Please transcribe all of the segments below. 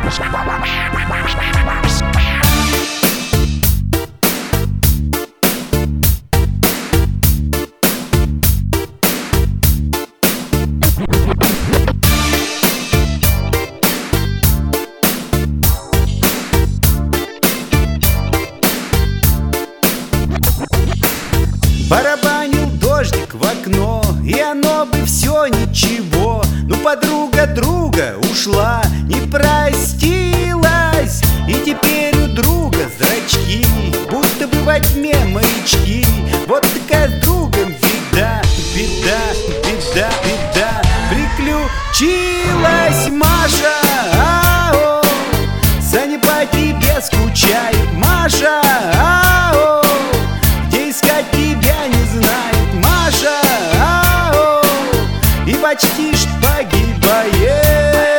Барабанил дождик в окно, и оно бы все ничего. Но подруга друга ушла, не простилась, и теперь у друга зрачки будто бы во тьме маячки. Вот такая с другом беда, беда, беда, беда. Приключилась Маша, ау, Саня по тебе скучает. Маша, ау, где искать тебя не знает. Маша, ау, и почти что погибает.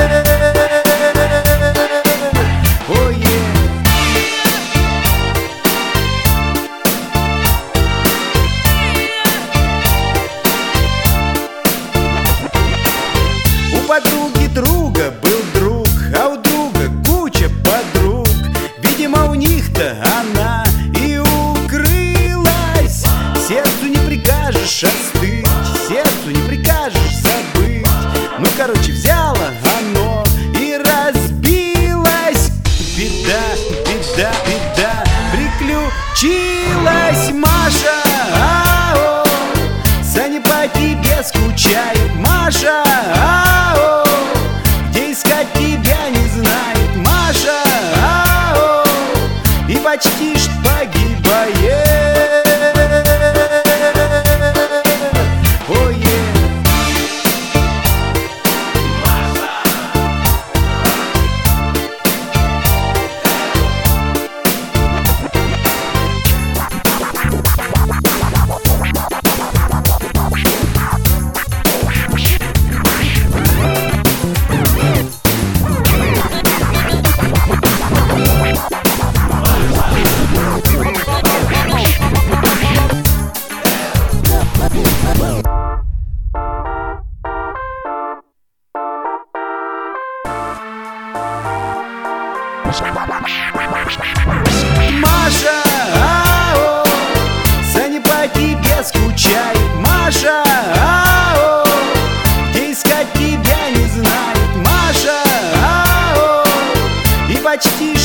У подруги друга был друг, а у друга куча подруг. Видимо, у них-то она и укрылась. Сердцу не прикажешь остыть, сердцу не прикажешь забыть. Ну, короче, взяло оно и разбилось. Беда, беда, беда. Приключилась Маша, ау, Саня по тебе скучает. Маша, ау, где искать тебя не знает. Маша, ау, и почти что погибает. Маша, ау, Саня по тебе скучает. Маша, ау, где искать тебя не знает. Маша, ау, и почти